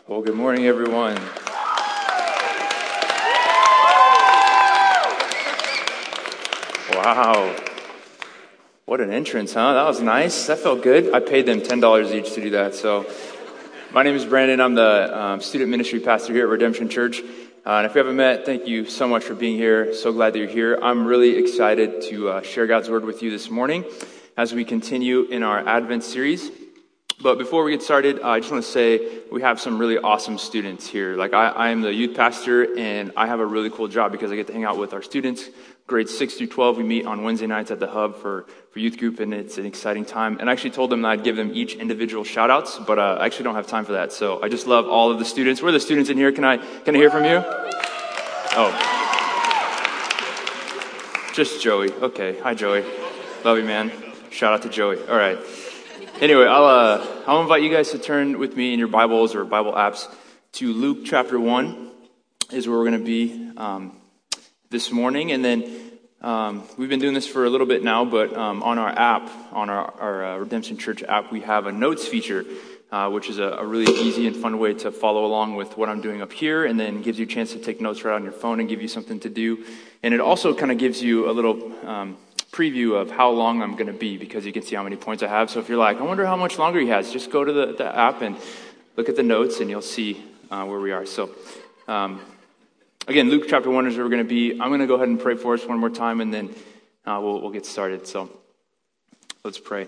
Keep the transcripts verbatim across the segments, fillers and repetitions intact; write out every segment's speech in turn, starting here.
Well, good morning, everyone. Wow. What an entrance, huh? That was nice. That felt good. I paid them ten dollars each to do that. So, my name is Brandon. I'm the um, student ministry pastor here at Redemption Church. Uh, and if we haven't met, thank you so much for being here. So glad that you're here. I'm really excited to uh, share God's word with you this morning as we continue in our Advent series. But before we get started, uh, I just want to say we have some really awesome students here. Like I, I am the youth pastor, and I have a really cool job because I get to hang out with our students, grades six through twelve. We meet on Wednesday nights at the Hub for, for youth group, and it's an exciting time. And I actually told them that I'd give them each individual shout-outs, but uh, I actually don't have time for that. So I just love all of the students. Where are the students in here? Can I can I hear from you? Oh. Just Joey. Okay. Hi, Joey. Love you, man. Shout out to Joey. All right. Anyway, I'll uh, I'll invite you guys to turn with me in your Bibles or Bible apps to Luke chapter one is where we're going to be um, this morning. And then um, we've been doing this for a little bit now, but um, on our app, on our, our uh, Redemption Church app, we have a notes feature, uh, which is a, a really easy and fun way to follow along with what I'm doing up here, and then gives you a chance to take notes right on your phone and give you something to do. And it also kind of gives you a little Um, preview of how long I'm going to be, because you can see how many points I have. So if you're like, I wonder how much longer he has, just go to the, the app and look at the notes and you'll see uh, where we are. So um, again, Luke chapter one is where we're going to be. I'm going to go ahead and pray for us one more time, and then uh, we'll, we'll get started. So let's pray.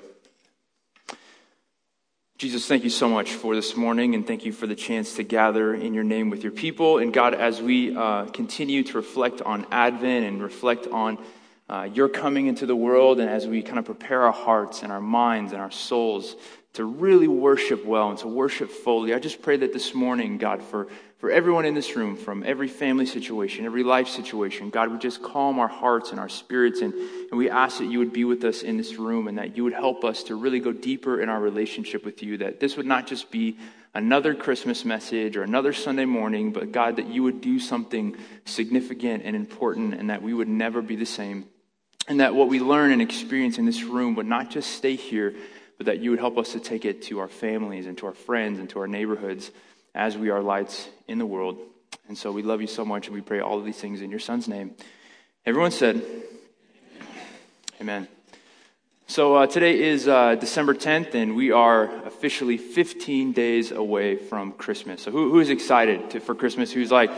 Jesus, thank you so much for this morning, and thank you for the chance to gather in your name with your people. And God, as we uh, continue to reflect on Advent and reflect on Uh, you're coming into the world, and as we kind of prepare our hearts and our minds and our souls to really worship well and to worship fully, I just pray that this morning, God, for, for everyone in this room, from every family situation, every life situation, God, we just calm our hearts and our spirits, and, and we ask that you would be with us in this room, and that you would help us to really go deeper in our relationship with you, that this would not just be another Christmas message or another Sunday morning, but God, that you would do something significant and important, and that we would never be the same. And that what we learn and experience in this room would not just stay here, but that you would help us to take it to our families and to our friends and to our neighborhoods as we are lights in the world. And so we love you so much, and we pray all of these things in your Son's name. Everyone said, Amen. So uh, today is uh, December tenth, and we are officially fifteen days away from Christmas. So who, who is excited to, for Christmas? Who's like,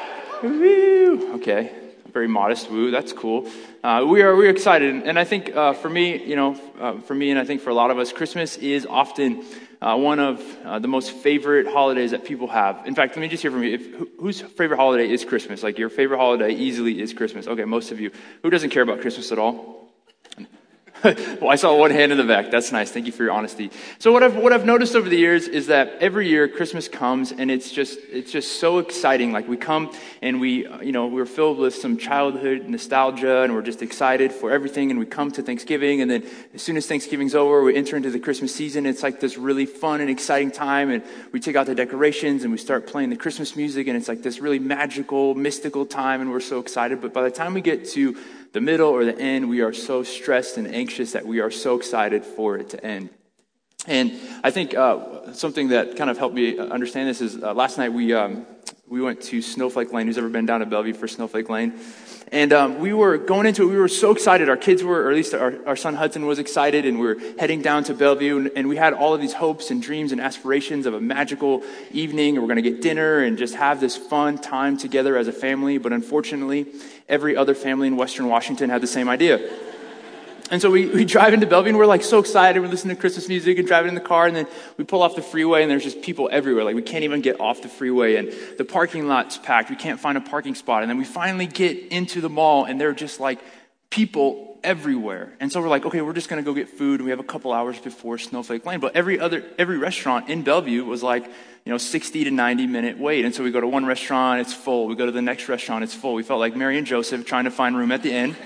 woo? Okay. Very modest woo. That's cool. Uh, we are we're excited, and I think uh, for me, you know, uh, for me, and I think for a lot of us, Christmas is often uh, one of uh, the most favorite holidays that people have. In fact, let me just hear from you. If, who, whose favorite holiday is Christmas? Like your favorite holiday easily is Christmas. Okay, most of you. Who doesn't care about Christmas at all? Well, I saw one hand in the back. That's nice. Thank you for your honesty. So what I've what I've noticed over the years is that every year Christmas comes, and it's just it's just so exciting. Like we come and we you know we're filled with some childhood nostalgia, and we're just excited for everything. And we come to Thanksgiving, and then as soon as Thanksgiving's over, we enter into the Christmas season. It's like this really fun and exciting time, and we take out the decorations and we start playing the Christmas music, and it's like this really magical, mystical time, and we're so excited. But by the time we get to the middle or the end, we are so stressed and anxious that we are so excited for it to end. And I think uh, something that kind of helped me understand this is uh, last night we um, we went to Snowflake Lane. Who's ever been down to Bellevue for Snowflake Lane? And um, we were going into it. We were so excited. Our kids were, or at least our, our son Hudson was excited, and we were heading down to Bellevue. And, and we had all of these hopes and dreams and aspirations of a magical evening. And we're going to get dinner and just have this fun time together as a family. But unfortunately, every other family in Western Washington had the same idea. And so we, we drive into Bellevue, and we're like so excited. We're listening to Christmas music and driving in the car, and then we pull off the freeway, and there's just people everywhere. Like we can't even get off the freeway, and the parking lot's packed. We can't find a parking spot. And then we finally get into the mall, and there are just like people everywhere. And so we're like, okay, we're just going to go get food. And we have a couple hours before Snowflake Lane. But every other, every restaurant in Bellevue was like, you know, sixty to ninety minute wait. And so we go to one restaurant, it's full. We go to the next restaurant, it's full. We felt like Mary and Joseph trying to find room at the end.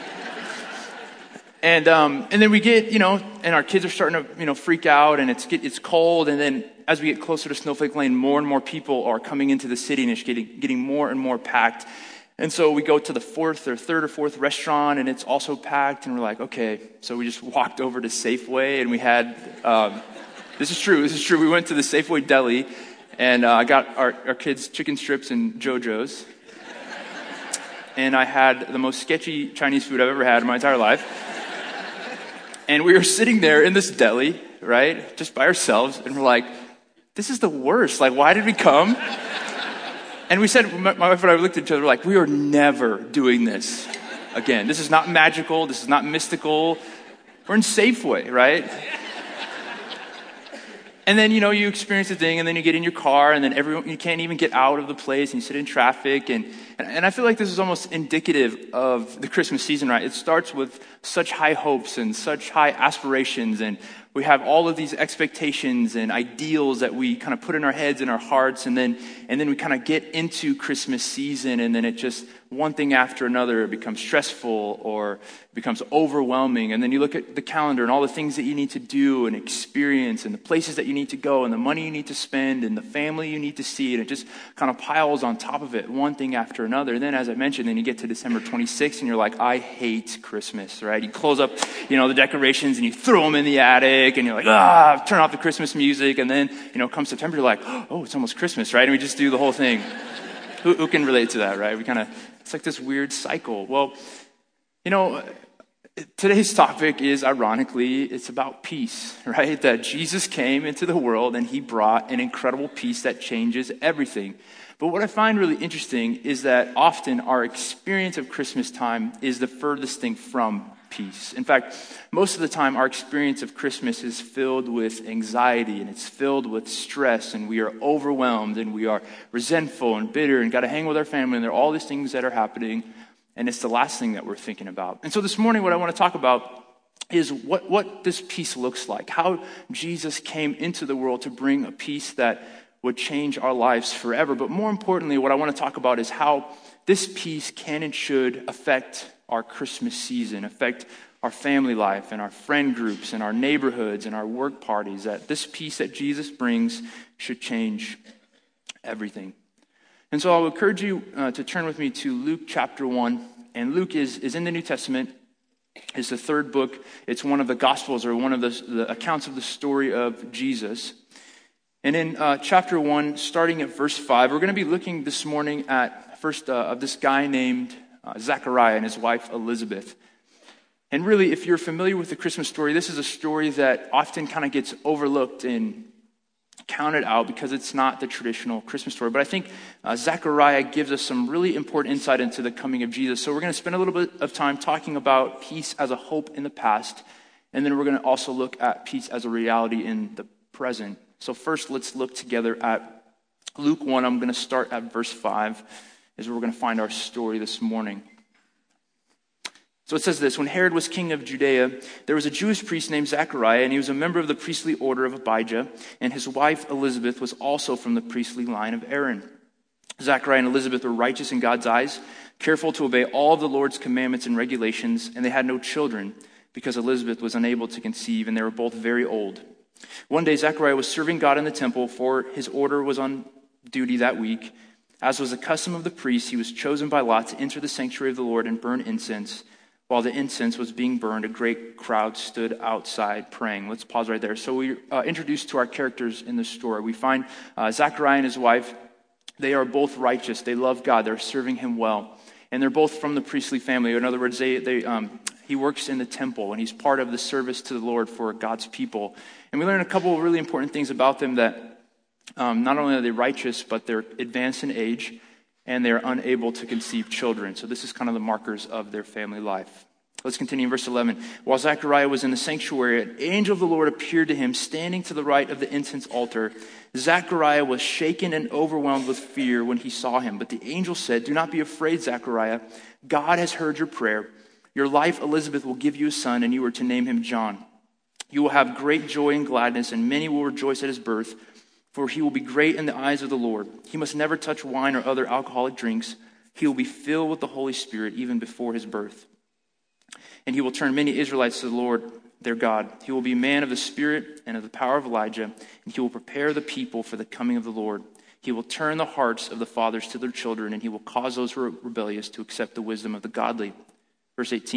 And um, and then we get, you know, and our kids are starting to, you know, freak out, and it's get, it's cold. And then as we get closer to Snowflake Lane, more and more people are coming into the city, and it's getting getting more and more packed. And so we go to the fourth or third or fourth restaurant, and it's also packed. And we're like, okay. So we just walked over to Safeway, and we had, um, this is true, this is true. We went to the Safeway deli, And uh, I got our, our kids chicken strips and JoJo's. And I had the most sketchy Chinese food I've ever had in my entire life. And we were sitting there in this deli, right, just by ourselves, and we're like, this is the worst. Like, why did we come? And we said, my, my wife and I looked at each other like, we are never doing this again. This is not magical. This is not mystical. We're in Safeway, right? And then, you know, you experience the thing, and then you get in your car, and then everyone, you can't even get out of the place, and you sit in traffic. And, and, and I feel like this is almost indicative of the Christmas season, right? It starts with such high hopes and such high aspirations, and we have all of these expectations and ideals that we kind of put in our heads and our hearts, and then and then we kind of get into Christmas season, and then it just, one thing after another, it becomes stressful or it becomes overwhelming. And then you look at the calendar and all the things that you need to do and experience and the places that you need to go and the money you need to spend and the family you need to see, and it just kind of piles on top of it, one thing after another. And then, as I mentioned, then you get to December twenty-sixth and you're like, I hate Christmas, right? You close up, you know, the decorations and you throw them in the attic, and you're like, ah, turn off the Christmas music. And then, you know, come September, you're like, oh, it's almost Christmas, right? And we just do the whole thing. who, who can relate to that, right? We kind of, it's like this weird cycle. Well, you know, today's topic is, ironically, it's about peace, right? That Jesus came into the world and he brought an incredible peace that changes everything. But what I find really interesting is that often our experience of Christmas time is the furthest thing from peace. In fact, most of the time our experience of Christmas is filled with anxiety, and it's filled with stress, and we are overwhelmed, and we are resentful and bitter and got to hang with our family, and there are all these things that are happening, and it's the last thing that we're thinking about. And so this morning what I want to talk about is what, what this peace looks like, how Jesus came into the world to bring a peace that would change our lives forever. But more importantly, what I want to talk about is how this peace can and should affect our Christmas season, affect our family life and our friend groups and our neighborhoods and our work parties, that this peace that Jesus brings should change everything. And so I'll encourage you uh, to turn with me to Luke chapter one. And Luke is, is in the New Testament. It's the third book. It's one of the Gospels, or one of the, the accounts of the story of Jesus. And in uh, chapter one, starting at verse five, we're going to be looking this morning at first uh, of this guy named uh, Zechariah and his wife Elizabeth. And really, if you're familiar with the Christmas story, this is a story that often kind of gets overlooked and counted out because it's not the traditional Christmas story. But I think uh, Zechariah gives us some really important insight into the coming of Jesus. So we're going to spend a little bit of time talking about peace as a hope in the past, and then we're going to also look at peace as a reality in the present. So first, let's look together at Luke one. I'm going to start at verse five, is where we're going to find our story this morning. So it says this: when Herod was king of Judea, there was a Jewish priest named Zechariah, and he was a member of the priestly order of Abijah, and his wife Elizabeth was also from the priestly line of Aaron. Zechariah and Elizabeth were righteous in God's eyes, careful to obey all of the Lord's commandments and regulations, and they had no children because Elizabeth was unable to conceive, and they were both very old. One day Zechariah was serving God in the temple, for his order was on duty that week. As was the custom of the priests, he was chosen by lot to enter the sanctuary of the Lord and burn incense. While the incense was being burned, a great crowd stood outside praying. Let's pause right there. So we're uh, introduced to our characters in the story. We find uh, Zechariah and his wife. They are both righteous. They love God. They're serving him well. And they're both from the priestly family. In other words, they, they, um, he works in the temple, and he's part of the service to the Lord for God's people. And we learn a couple of really important things about them, that um, not only are they righteous, but they're advanced in age, and they're unable to conceive children. So this is kind of the markers of their family life. Let's continue in verse eleven. While Zechariah was in the sanctuary, an angel of the Lord appeared to him, standing to the right of the incense altar. Zechariah was shaken and overwhelmed with fear when he saw him. But the angel said, "Do not be afraid, Zechariah. God has heard your prayer. Your wife Elizabeth will give you a son, and you are to name him John. You will have great joy and gladness, and many will rejoice at his birth. For he will be great in the eyes of the Lord. He must never touch wine or other alcoholic drinks. He will be filled with the Holy Spirit even before his birth. And he will turn many Israelites to the Lord their God. He will be a man of the Spirit and of the power of Elijah, and he will prepare the people for the coming of the Lord. He will turn the hearts of the fathers to their children, and he will cause those who are rebellious to accept the wisdom of the godly." Verse eighteen.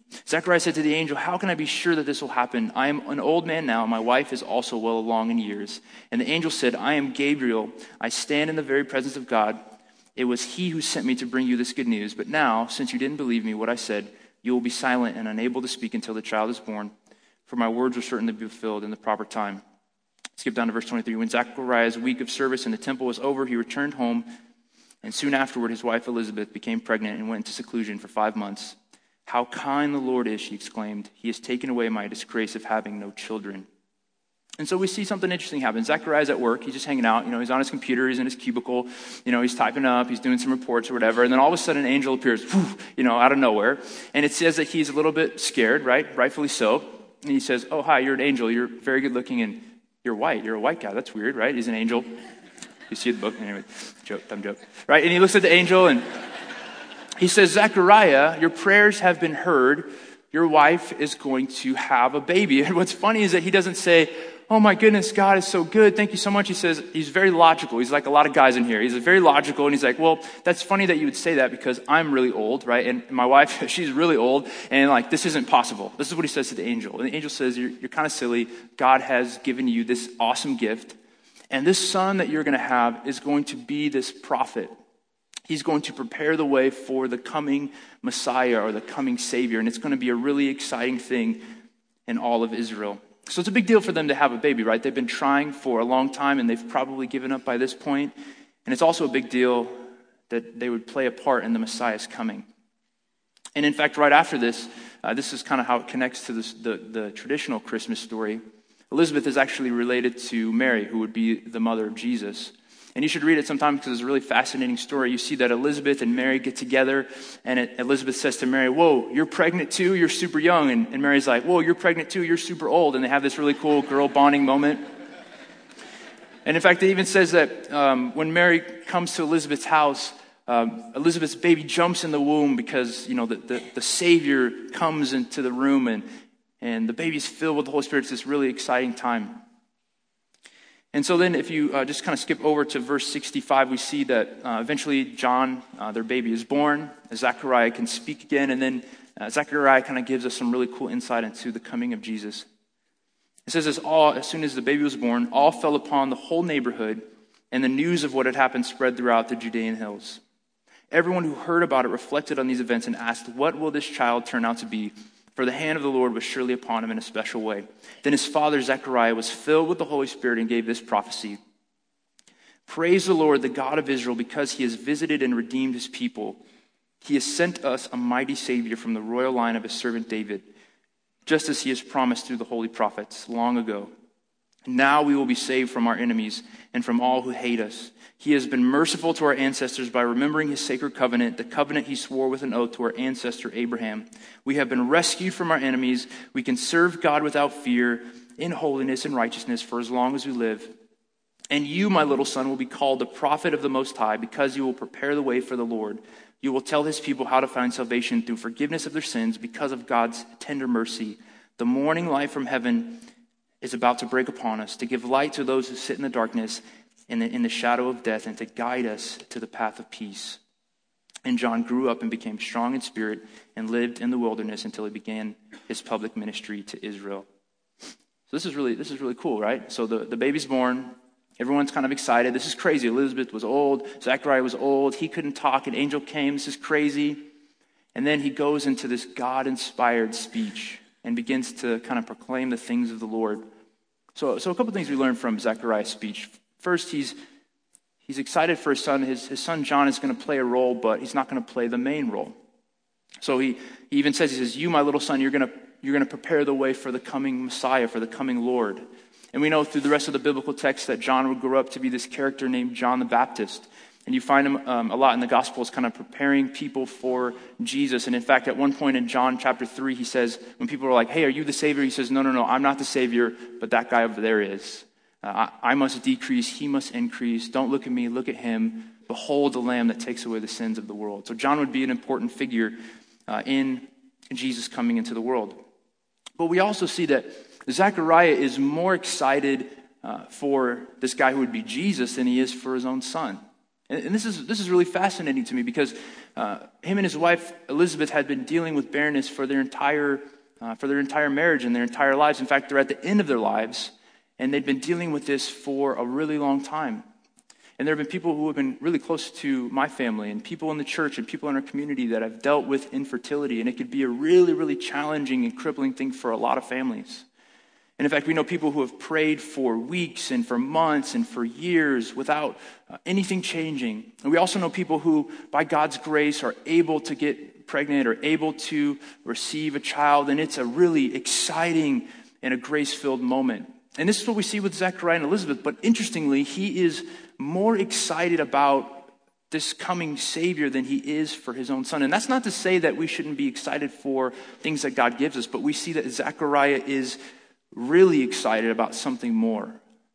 Zechariah said to the angel, "How can I be sure that this will happen? I am an old man now. My wife is also well along in years." And the angel said, "I am Gabriel. I stand in the very presence of God. It was he who sent me to bring you this good news. But now, since you didn't believe me, what I said, you will be silent and unable to speak until the child is born. For my words will certainly be fulfilled in the proper time." Skip down to verse twenty-three. When Zechariah's week of service in the temple was over, he returned home. And soon afterward, his wife Elizabeth became pregnant and went into seclusion for five months. "How kind the Lord is," she exclaimed. "He has taken away my disgrace of having no children." And so we see something interesting happen. Zechariah's at work. He's just hanging out. You know, he's on his computer. He's in his cubicle. You know, he's typing up. He's doing some reports or whatever. And then all of a sudden, an angel appears, whew, you know, out of nowhere. And it says that he's a little bit scared, right? Rightfully so. And he says, "Oh, hi, you're an angel. You're very good looking and you're white. You're a white guy. That's weird, right? He's an angel." You see the book? Anyway, joke, dumb joke. Right? And he looks at the angel and he says, "Zechariah, your prayers have been heard. Your wife is going to have a baby." And what's funny is that he doesn't say, "Oh my goodness, God is so good. Thank you so much." He says, he's very logical. He's like a lot of guys in here. He's very logical. And he's like, "Well, that's funny that you would say that because I'm really old, right? And my wife, she's really old. And like, this isn't possible." This is what he says to the angel. And the angel says, you're, you're kind of silly. God has given you this awesome gift. And this son that you're going to have is going to be this prophet. He's going to prepare the way for the coming Messiah or the coming Savior. And it's going to be a really exciting thing in all of Israel. So it's a big deal for them to have a baby, right? They've been trying for a long time and they've probably given up by this point. And it's also a big deal that they would play a part in the Messiah's coming. And in fact, right after this, uh, this is kind of how it connects to this, the, the traditional Christmas story. Elizabeth is actually related to Mary, who would be the mother of Jesus. And you should read it sometime because it's a really fascinating story. You see that Elizabeth and Mary get together, and it, Elizabeth says to Mary, "Whoa, you're pregnant too? You're super young." And, and Mary's like, "Whoa, you're pregnant too? You're super old." And they have this really cool girl bonding moment. And in fact, it even says that um, when Mary comes to Elizabeth's house, um, Elizabeth's baby jumps in the womb because, you know, the, the, the Savior comes into the room, and, and the baby's filled with the Holy Spirit. It's this really exciting time. And so then if you uh, just kind of skip over to verse sixty-five, we see that uh, eventually John, uh, their baby, is born. Zechariah can speak again. And then uh, Zechariah kind of gives us some really cool insight into the coming of Jesus. It says, as, all, as soon as the baby was born, all fell upon the whole neighborhood, and the news of what had happened spread throughout the Judean hills. Everyone who heard about it reflected on these events and asked, "What will this child turn out to be? For the hand of the Lord was surely upon him in a special way." Then his father Zechariah was filled with the Holy Spirit and gave this prophecy. "Praise the Lord, the God of Israel, because he has visited and redeemed his people. He has sent us a mighty Savior from the royal line of his servant David, just as he has promised through the holy prophets long ago. Now we will be saved from our enemies and from all who hate us. He has been merciful to our ancestors by remembering his sacred covenant, the covenant he swore with an oath to our ancestor Abraham. We have been rescued from our enemies. We can serve God without fear, in holiness and righteousness for as long as we live. And you, my little son, will be called the prophet of the Most High, because you will prepare the way for the Lord. You will tell his people how to find salvation through forgiveness of their sins because of God's tender mercy. The morning light from heaven is about to break upon us, to give light to those who sit in the darkness in the, in the shadow of death, and to guide us to the path of peace." And John grew up and became strong in spirit and lived in the wilderness until he began his public ministry to Israel. So this is really this is really cool, right? So the, the baby's born. Everyone's kind of excited. This is crazy. Elizabeth was old. Zechariah was old. He couldn't talk. An angel came. This is crazy. And then he goes into this God-inspired speech and begins to kind of proclaim the things of the Lord. So, so a couple things we learned from Zechariah's speech. First, he's he's excited for his son. His, his son John is going to play a role, but he's not going to play the main role. So he, he even says, he says, "You, my little son, you're going to you're going to prepare the way for the coming Messiah, for the coming Lord." And we know through the rest of the biblical text that John would grow up to be this character named John the Baptist. And you find him um, a lot in the Gospels kind of preparing people for Jesus. And in fact, at one point in John chapter three, he says, when people are like, "Hey, are you the Savior?" He says, no, no, no, I'm not the Savior, but that guy over there is. Uh, I, I must decrease, he must increase. Don't look at me, look at him. Behold the Lamb that takes away the sins of the world. So John would be an important figure uh, in Jesus coming into the world. But we also see that Zechariah is more excited uh, for this guy who would be Jesus than he is for his own son. And, and this is this is really fascinating to me because uh, him and his wife Elizabeth had been dealing with barrenness for their entire uh, for their entire marriage and their entire lives. In fact, they're at the end of their lives, and they'd been dealing with this for a really long time. And there have been people who have been really close to my family and people in the church and people in our community that have dealt with infertility. And it could be a really, really challenging and crippling thing for a lot of families. And in fact, we know people who have prayed for weeks and for months and for years without uh, anything changing. And we also know people who, by God's grace, are able to get pregnant or able to receive a child. And it's a really exciting and a grace-filled moment. And this is what we see with Zechariah and Elizabeth. But interestingly, he is more excited about this coming Savior than he is for his own son. And that's not to say that we shouldn't be excited for things that God gives us, but we see that Zechariah is really excited about something more.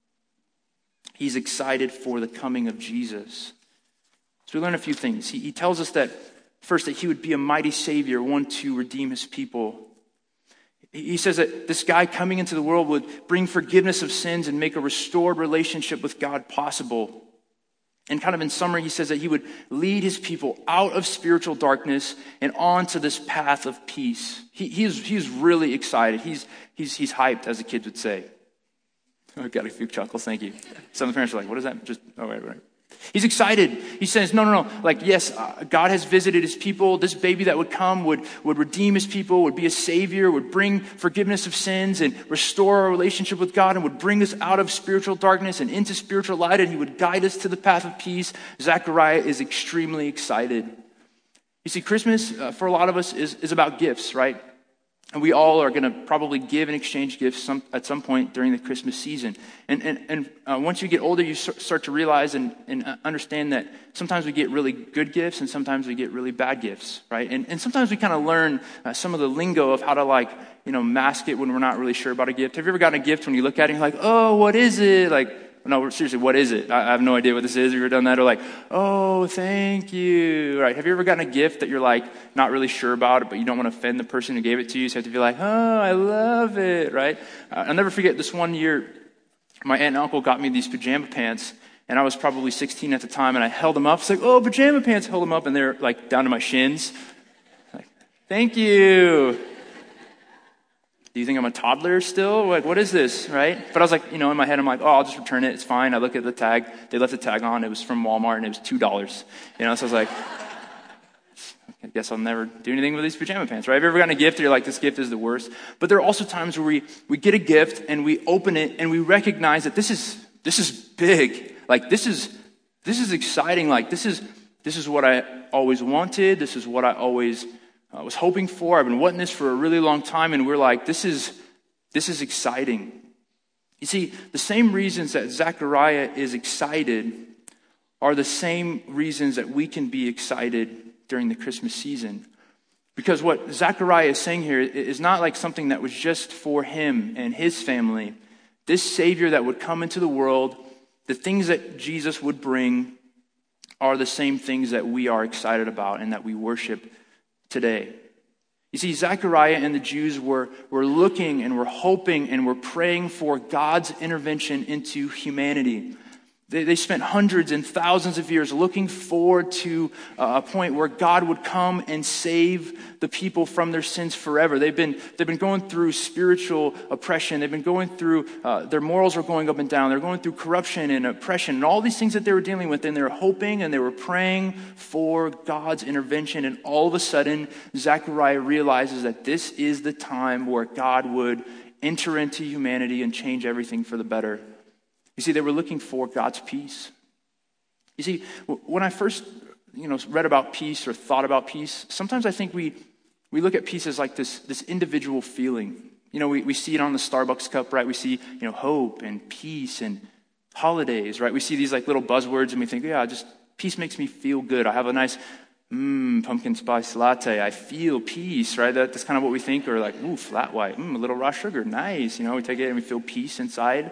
He's excited for the coming of Jesus. So we learn a few things. He, he tells us that, first, that he would be a mighty Savior, one to redeem his people. He says that this guy coming into the world would bring forgiveness of sins and make a restored relationship with God possible. And kind of in summary, he says that he would lead his people out of spiritual darkness and onto this path of peace. He, he's, he's really excited. He's, he's, he's hyped, as the kids would say. I got a few chuckles, thank you. Some of the parents are like, what is that? Just, oh, right, right. He's excited. He says, no, no, no. Like, yes, uh, God has visited his people. This baby that would come would, would redeem his people, would be a savior, would bring forgiveness of sins and restore our relationship with God and would bring us out of spiritual darkness and into spiritual light, and he would guide us to the path of peace. Zechariah is extremely excited. You see, Christmas uh, for a lot of us is, is about gifts, right? And we all are going to probably give and exchange gifts some, at some point during the Christmas season. And and, and uh, once you get older, you start to realize and, and understand that sometimes we get really good gifts and sometimes we get really bad gifts, right? And and sometimes we kind of learn uh, some of the lingo of how to, like, you know, mask it when we're not really sure about a gift. Have you ever gotten a gift when you look at it and you're like, oh, what is it? Like, no, seriously, what is it? I have no idea what this is. Have you ever done that? Or like, oh, thank you. Right? Have you ever gotten a gift that you're like not really sure about it, but you don't want to offend the person who gave it to you? So you have to be like, oh, I love it. Right? Uh, I'll never forget this one year. My aunt and uncle got me these pajama pants, and I was probably sixteen at the time, and I held them up. It's like, oh, pajama pants. Held them up, and they're like down to my shins. Like, thank you. Do you think I'm a toddler still? Like, what is this, right? But I was like, you know, in my head, I'm like, oh, I'll just return it. It's fine. I look at the tag. They left the tag on. It was from Walmart, and it was two dollars. You know, so I was like, I guess I'll never do anything with these pajama pants, right? Have you ever gotten a gift and you're like, this gift is the worst? But there are also times where we, we get a gift, and we open it, and we recognize that this is this is big. Like, this is this is exciting. Like, this is this is what I always wanted. This is what I always I was hoping for. I've been wanting this for a really long time, and we're like, this is this is exciting. You see, the same reasons that Zechariah is excited are the same reasons that we can be excited during the Christmas season. Because what Zechariah is saying here is not like something that was just for him and his family. This Savior that would come into the world, the things that Jesus would bring, are the same things that we are excited about and that we worship today. You see, Zechariah and the Jews were, were looking and were hoping and were praying for God's intervention into humanity. They, they spent hundreds and thousands of years looking forward to uh, a point where God would come and save the people from their sins forever. They've been they've been going through spiritual oppression. They've been going through, uh, their morals are going up and down. They're going through corruption and oppression and all these things that they were dealing with. And they were hoping and they were praying for God's intervention. And all of a sudden, Zechariah realizes that this is the time where God would enter into humanity and change everything for the better. You see, they were looking for God's peace. You see, when I first, you know, read about peace or thought about peace, sometimes I think we we look at peace as like this, this individual feeling. You know, we, we see it on the Starbucks cup, right? We see, you know, hope and peace and holidays, right? We see these like little buzzwords and we think, yeah, just peace makes me feel good. I have a nice mmm, pumpkin spice latte. I feel peace, right? That, that's kind of what we think. Or like, ooh, flat white, mmm, a little raw sugar, nice. You know, we take it and we feel peace inside.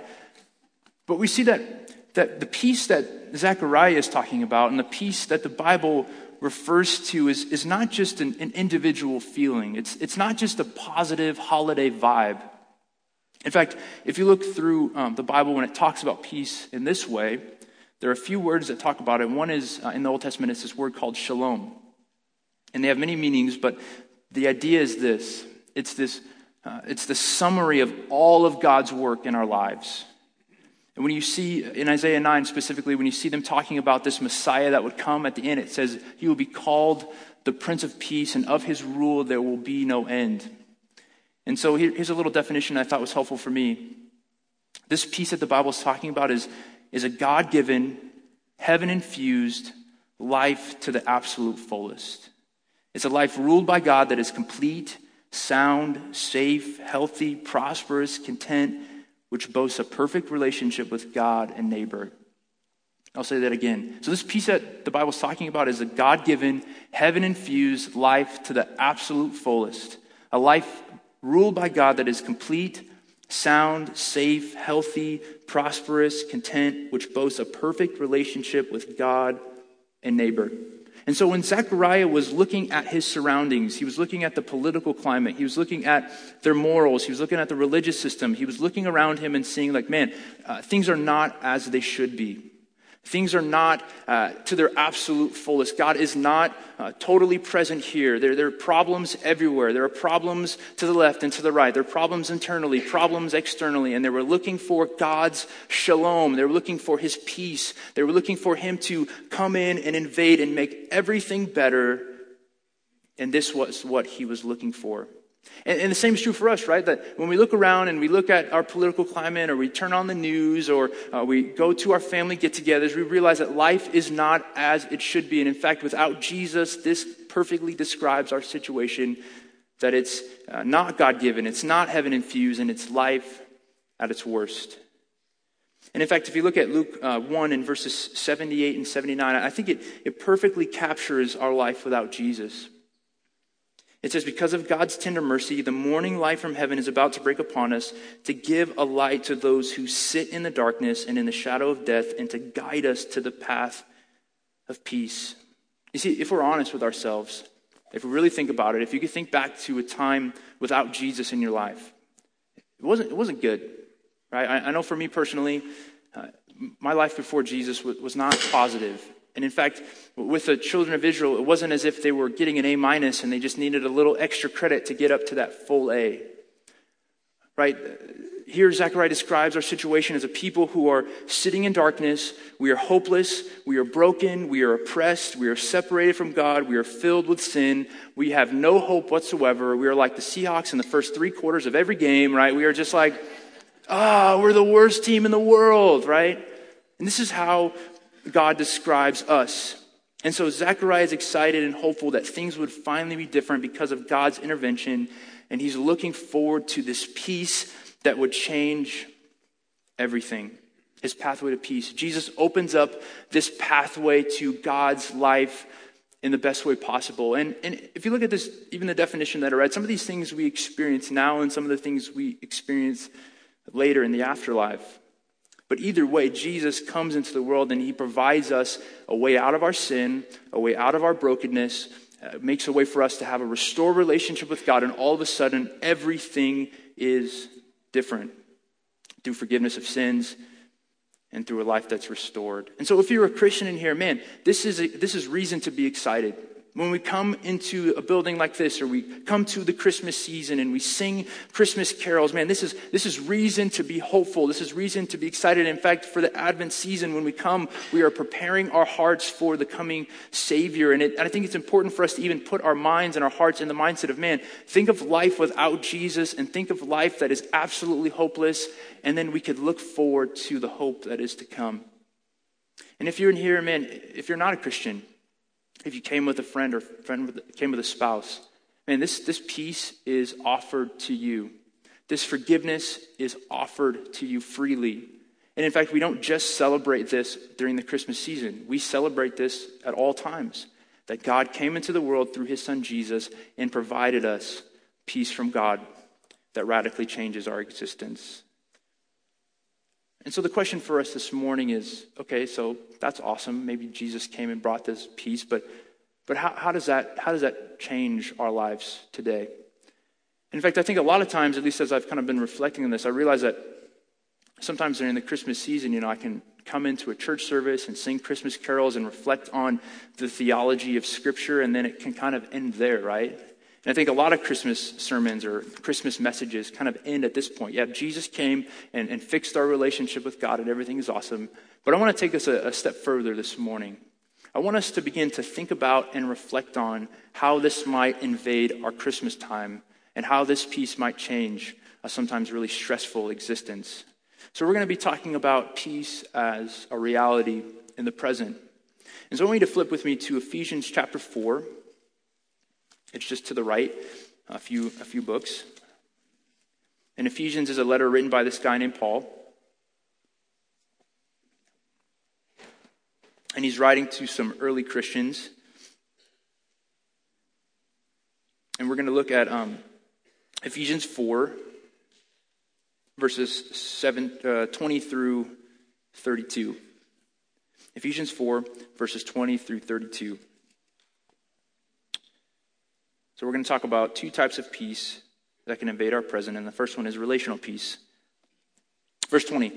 But we see that, that the peace that Zechariah is talking about and the peace that the Bible refers to is, is not just an, an individual feeling. It's, it's not just a positive holiday vibe. In fact, if you look through um, the Bible when it talks about peace in this way, there are a few words that talk about it. One is, uh, in the Old Testament, it's this word called shalom. And they have many meanings, but the idea is this. It's this, uh, it's the summary of all of God's work in our lives. And when you see, in Isaiah nine specifically, when you see them talking about this Messiah that would come at the end, it says, he will be called the Prince of Peace, and of his rule there will be no end. And so here, here's a little definition I thought was helpful for me. This peace that the Bible is talking about is, is a God-given, heaven-infused life to the absolute fullest. It's a life ruled by God that is complete, sound, safe, healthy, prosperous, content, which boasts a perfect relationship with God and neighbor. I'll say that again. So this peace that the Bible's talking about is a God-given, heaven-infused life to the absolute fullest. A life ruled by God that is complete, sound, safe, healthy, prosperous, content, which boasts a perfect relationship with God and neighbor. And so when Zechariah was looking at his surroundings, he was looking at the political climate, he was looking at their morals, he was looking at the religious system, he was looking around him and seeing like, man, uh, things are not as they should be. Things are not uh, to their absolute fullest. God is not uh, totally present here. There, there are problems everywhere. There are problems to the left and to the right. There are problems internally, problems externally. And they were looking for God's shalom. They were looking for his peace. They were looking for him to come in and invade and make everything better. And this was what he was looking for. And, and the same is true for us, right? That when we look around and we look at our political climate, or we turn on the news, or uh, we go to our family get-togethers, we realize that life is not as it should be. And in fact, without Jesus, this perfectly describes our situation, that it's uh, not God-given, it's not heaven-infused, and it's life at its worst. And in fact, if you look at Luke uh, one in verses seventy-eight and seventy-nine, I think it, it perfectly captures our life without Jesus. It says, because of God's tender mercy, the morning light from heaven is about to break upon us to give a light to those who sit in the darkness and in the shadow of death, and to guide us to the path of peace. You see, if we're honest with ourselves, if we really think about it, if you could think back to a time without Jesus in your life, it wasn't, it wasn't good, right? I, I know for me personally, uh, my life before Jesus was, was not positive. And in fact, with the children of Israel, it wasn't as if they were getting an A minus and they just needed a little extra credit to get up to that full A. Right? Here, Zechariah describes our situation as a people who are sitting in darkness. We are hopeless. We are broken. We are oppressed. We are separated from God. We are filled with sin. We have no hope whatsoever. We are like the Seahawks in the first three quarters of every game, right? We are just like, ah, oh, we're the worst team in the world, right? And this is how God describes us. And so Zechariah is excited and hopeful that things would finally be different because of God's intervention. And he's looking forward to this peace that would change everything. His pathway to peace. Jesus opens up this pathway to God's life in the best way possible. And, and if you look at this, even the definition that I read, some of these things we experience now and some of the things we experience later in the afterlife. But either way, Jesus comes into the world and he provides us a way out of our sin, a way out of our brokenness, uh, makes a way for us to have a restored relationship with God. And all of a sudden, everything is different through forgiveness of sins and through a life that's restored. And so if you're a Christian in here, man, this is a, this is reason to be excited. When we come into a building like this, or we come to the Christmas season and we sing Christmas carols, man, this is this is reason to be hopeful. This is reason to be excited. In fact, for the Advent season, when we come, we are preparing our hearts for the coming Savior. And, it, and I think it's important for us to even put our minds and our hearts in the mindset of, man, think of life without Jesus and think of life that is absolutely hopeless. And then we could look forward to the hope that is to come. And if you're in here, man, if you're not a Christian, if you came with a friend or friend with, came with a spouse, man, this, this peace is offered to you. This forgiveness is offered to you freely. And in fact, we don't just celebrate this during the Christmas season. We celebrate this at all times. That God came into the world through his son Jesus and provided us peace from God that radically changes our existence. And so the question for us this morning is, okay, so that's awesome. Maybe Jesus came and brought this peace, but but how, how does that how does that change our lives today? In fact, I think a lot of times, at least as I've kind of been reflecting on this, I realize that sometimes during the Christmas season, you know, I can come into a church service and sing Christmas carols and reflect on the theology of Scripture, and then it can kind of end there, right? And I think a lot of Christmas sermons or Christmas messages kind of end at this point. Yeah, Jesus came and, and fixed our relationship with God, and everything is awesome. But I want to take us a, a step further this morning. I want us to begin to think about and reflect on how this might invade our Christmas time and how this piece might change a sometimes really stressful existence. So we're going to be talking about peace as a reality in the present. And so I want you to flip with me to Ephesians chapter four. It's just to the right, a few, a few books. And Ephesians is a letter written by this guy named Paul. And he's writing to some early Christians. And we're going to look at um, Ephesians four, verses seven, uh, twenty through thirty-two. Ephesians four, verses twenty through thirty-two. So we're going to talk about two types of peace that can invade our present. And the first one is relational peace. Verse twenty.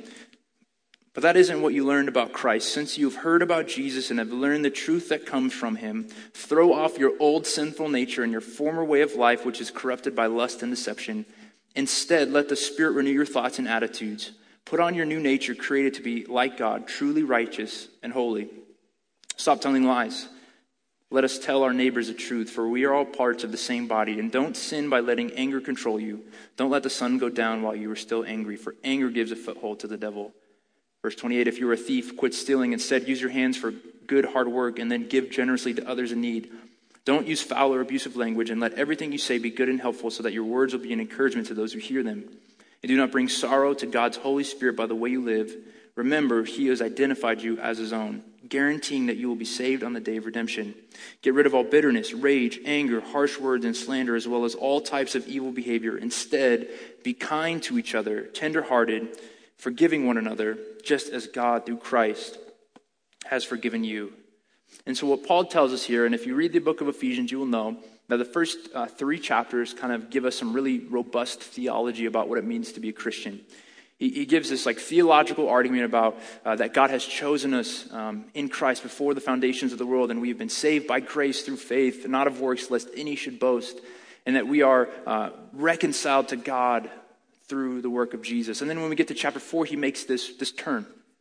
But that isn't what you learned about Christ. Since you've heard about Jesus and have learned the truth that comes from him, throw off your old sinful nature and your former way of life, which is corrupted by lust and deception. Instead, let the Spirit renew your thoughts and attitudes. Put on your new nature, created to be like God, truly righteous and holy. Stop telling lies. Let us tell our neighbors the truth, for we are all parts of the same body. And don't sin by letting anger control you. Don't let the sun go down while you are still angry, for anger gives a foothold to the devil. Verse twenty-eight, if you're a thief, quit stealing. Instead, use your hands for good, hard work, and then give generously to others in need. Don't use foul or abusive language, and let everything you say be good and helpful, so that your words will be an encouragement to those who hear them. And do not bring sorrow to God's Holy Spirit by the way you live. Remember, he has identified you as his own, guaranteeing that you will be saved on the day of redemption. Get rid of all bitterness, rage, anger, harsh words, and slander, as well as all types of evil behavior. Instead, be kind to each other, tender-hearted, forgiving one another, just as God, through Christ, has forgiven you. And so what Paul tells us here, and if you read the book of Ephesians, you will know that the first uh, three chapters kind of give us some really robust theology about what it means to be a Christian. He, he gives this like theological argument about uh, that God has chosen us um, in Christ before the foundations of the world, and we have been saved by grace through faith, not of works, lest any should boast, and that we are uh, reconciled to God through the work of Jesus. And then when we get to chapter four, he makes this, this turn.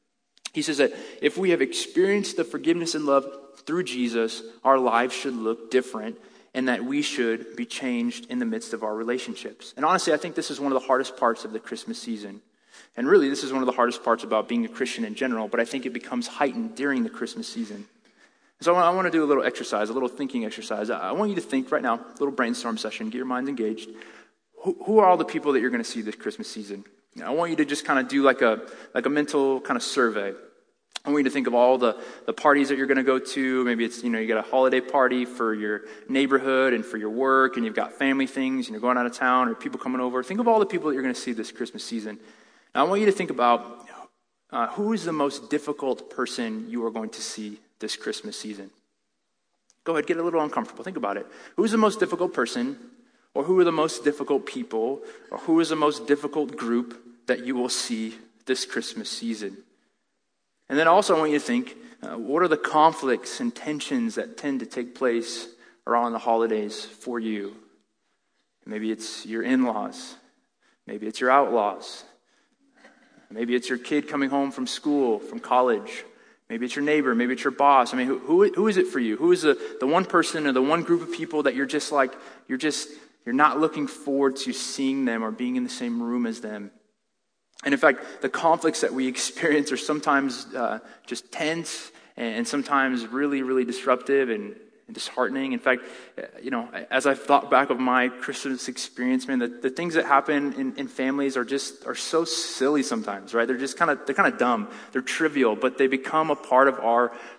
He says that if we have experienced the forgiveness and love through Jesus, our lives should look different, and that we should be changed in the midst of our relationships. And honestly, I think this is one of the hardest parts of the Christmas season. And really, this is one of the hardest parts about being a Christian in general, but I think it becomes heightened during the Christmas season. So I want to do a little exercise, a little thinking exercise. I want you to think right now, a little brainstorm session, get your minds engaged. Who, who are all the people that you're going to see this Christmas season? I want you to just kind of do like a like a mental kind of survey. I want you to think of all the, the parties that you're going to go to. Maybe it's, you know, you got a holiday party for your neighborhood and for your work, and you've got family things, and you're going out of town, or people coming over. Think of all the people that you're going to see this Christmas season. Now, I want you to think about uh, who is the most difficult person you are going to see this Christmas season. Go ahead, get a little uncomfortable. Think about it. Who's the most difficult person, or who are the most difficult people, or who is the most difficult group that you will see this Christmas season? And then also I want you to think, uh, what are the conflicts and tensions that tend to take place around the holidays for you? Maybe it's your in-laws. Maybe it's your outlaws. Maybe it's your kid coming home from school, from college. Maybe it's your neighbor. Maybe it's your boss. I mean, who, who, who is it for you? Who is the, the one person or the one group of people that you're just like, you're just, you're not looking forward to seeing them or being in the same room as them? And in fact, the conflicts that we experience are sometimes uh, just tense and sometimes really, really disruptive and, and disheartening. In fact, you know, as I've thought back of my Christmas experience, man, the, the things that happen in, in families are just are so silly sometimes, right? They're just kind of they're kind of dumb, they're trivial, but they become a part of our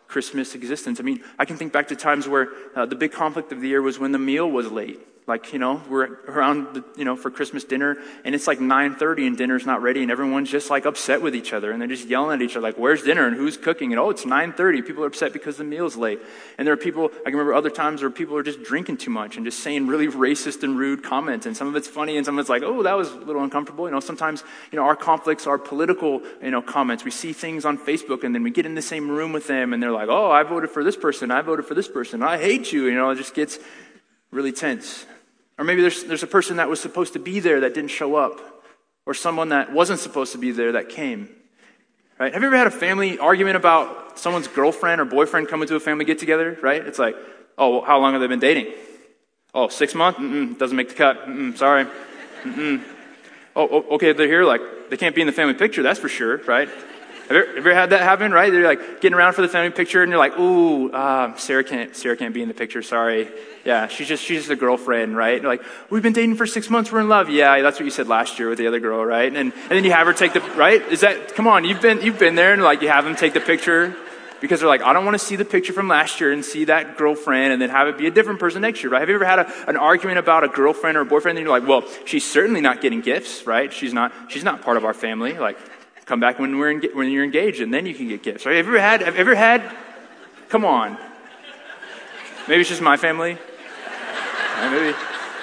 Christmas existence. I mean, I can think back to times where uh, the big conflict of the year was when the meal was late. Like, you know, we're around, the, you know, for Christmas dinner, and it's like nine thirty and dinner's not ready, and everyone's just like upset with each other, and they're just yelling at each other, like, where's dinner, and who's cooking, and oh, it's nine thirty. People are upset because the meal's late. And there are people, I can remember other times where people are just drinking too much and just saying really racist and rude comments, and some of it's funny, and some of it's like, oh, that was a little uncomfortable. You know, sometimes, you know, our conflicts are political, you know, comments. We see things on Facebook, and then we get in the same room with them, and they're like, oh, I voted for this person, I voted for this person, I hate you. You know, it just gets really tense. Or maybe there's there's a person that was supposed to be there that didn't show up. Or someone that wasn't supposed to be there that came. Right? Have you ever had a family argument about someone's girlfriend or boyfriend coming to a family get-together? Right? It's like, oh, well, how long have they been dating? Oh, six months? Mm-mm, doesn't make the cut. Mm-mm, sorry. Mm-mm. Oh, okay, they're here. Like, they can't be in the family picture, that's for sure. Right? Have you, ever, have you ever had that happen, right? They're like getting around for the family picture, and you're like, ooh, uh, Sarah can't Sarah can't be in the picture, sorry. Yeah, she's just she's just a girlfriend, right? You're like, we've been dating for six months, we're in love. Yeah, that's what you said last year with the other girl, right? And and then you have her take the, right? Is that, come on, you've been you've been there, and like you have them take the picture, because they're like, I don't want to see the picture from last year and see that girlfriend and then have it be a different person next year, right? Have you ever had a, an argument about a girlfriend or a boyfriend, and you're like, well, she's certainly not getting gifts, right? She's not she's not part of our family, like, come back when we're in, when you're engaged, and then you can get gifts. Right? Have you ever had? Have you ever had? Come on. Maybe it's just my family. Yeah, maybe.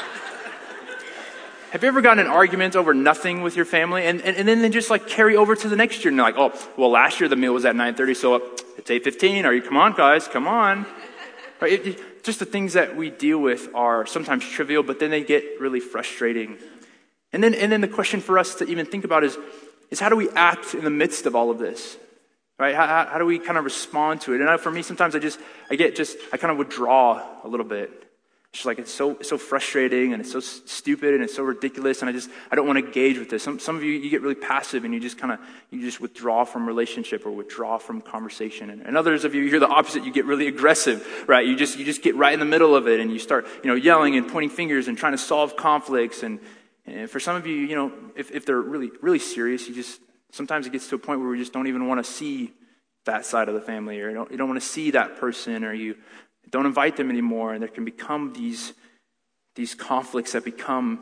Have you ever gotten an argument over nothing with your family, and, and and then they just like carry over to the next year, and they're like, oh, well, last year the meal was at nine thirty, so it's eight fifteen. Are you? Come on, guys, come on. Right? It, it, just the things that we deal with are sometimes trivial, but then they get really frustrating. And then and then the question for us to even think about is. is how do we act in the midst of all of this, right? How, how, how do we kind of respond to it? And I, for me, sometimes I just, I get just, I kind of withdraw a little bit. It's just like, it's so, it's so frustrating, and it's so stupid, and it's so ridiculous, and I just, I don't want to engage with this. Some, some of you, you get really passive, and you just kind of, you just withdraw from relationship or withdraw from conversation. And, and others of you, you're the opposite. You get really aggressive, right? You just, you just get right in the middle of it, and you start, you know, yelling and pointing fingers and trying to solve conflicts. And And for some of you, you know, if, if they're really, really serious, you just, sometimes it gets to a point where we just don't even want to see that side of the family, or you don't, you don't want to see that person, or you don't invite them anymore, and there can become these, these conflicts that become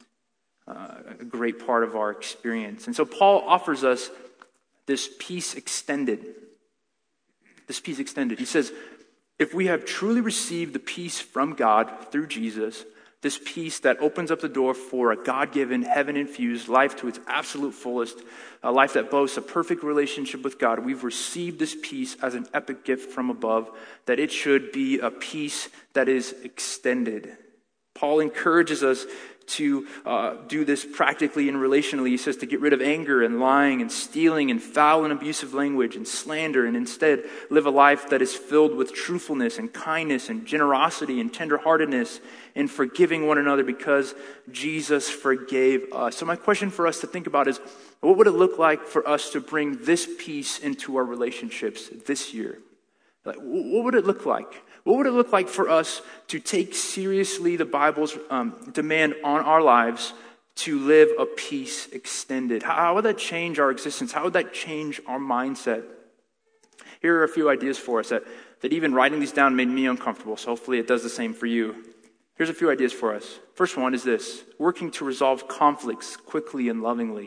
uh, a great part of our experience. And so Paul offers us this peace extended. This peace extended. He says, if we have truly received the peace from God through Jesus, this peace that opens up the door for a God-given, heaven-infused life to its absolute fullest, a life that boasts a perfect relationship with God. We've received this peace as an epic gift from above, that it should be a peace that is extended. Paul encourages us to uh, do this practically and relationally. He says to get rid of anger and lying and stealing and foul and abusive language and slander, and instead live a life that is filled with truthfulness and kindness and generosity and tenderheartedness and forgiving one another because Jesus forgave us. So my question for us to think about is, what would it look like for us to bring this peace into our relationships this year? Like, what would it look like? What would it look like for us to take seriously the Bible's um, demand on our lives to live a peace extended? How, how would that change our existence? How would that change our mindset? Here are a few ideas for us that, that even writing these down made me uncomfortable, so hopefully it does the same for you. Here's a few ideas for us. First one is this: working to resolve conflicts quickly and lovingly.